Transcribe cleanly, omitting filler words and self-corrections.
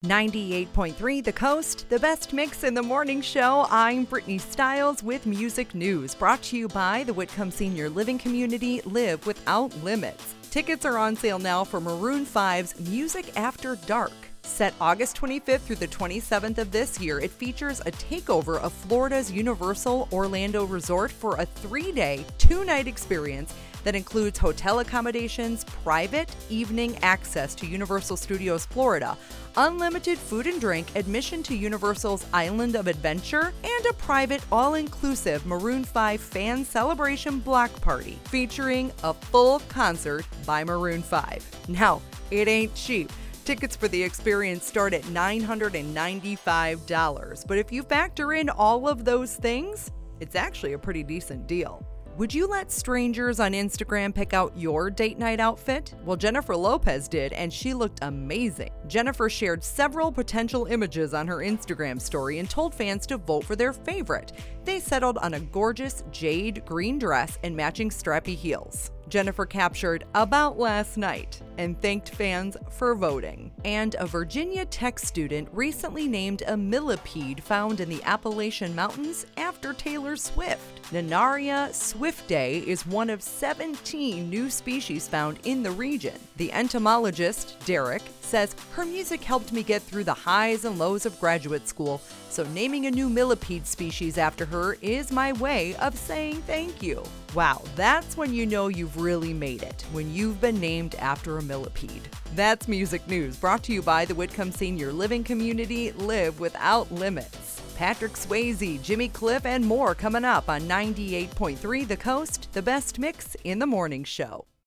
98.3 The Coast, the best mix in the morning show. I'm Brittany Stiles with Music News, brought to you by the Whitcomb Senior Living Community, Live Without Limits. Tickets are on sale now for Maroon 5's Music After Dark. Set August 25th through the 27th of this year, it features a takeover of Florida's Universal Orlando Resort for a 3-day, 2-night experience that includes hotel accommodations, private evening access to Universal Studios Florida, unlimited food and drink, admission to Universal's Island of Adventure, and a private all-inclusive Maroon 5 fan celebration block party featuring a full concert by Maroon 5. Now, it ain't cheap. Tickets for the experience start at $995, but if you factor in all of those things, it's actually a pretty decent deal. Would you let strangers on Instagram pick out your date night outfit? Well, Jennifer Lopez did, and she looked amazing. Jennifer shared several potential images on her Instagram story and told fans to vote for their favorite. They settled on a gorgeous jade green dress and matching strappy heels. Jennifer captured "about last night" and thanked fans for voting. And a Virginia Tech student recently named a millipede found in the Appalachian Mountains after Taylor Swift. Nanaria swiftae is one of 17 new species found in the region. The entomologist, Derek, says, "Her music helped me get through the highs and lows of graduate school, so naming a new millipede species after her is my way of saying thank you." Wow, that's when you know you've really made it, when you've been named after a millipede. That's Music News, brought to you by the Whitcomb Senior Living Community, Live Without Limits. Patrick Swayze, Jimmy Cliff, and more coming up on 98.3 The Coast, the best mix in the morning show.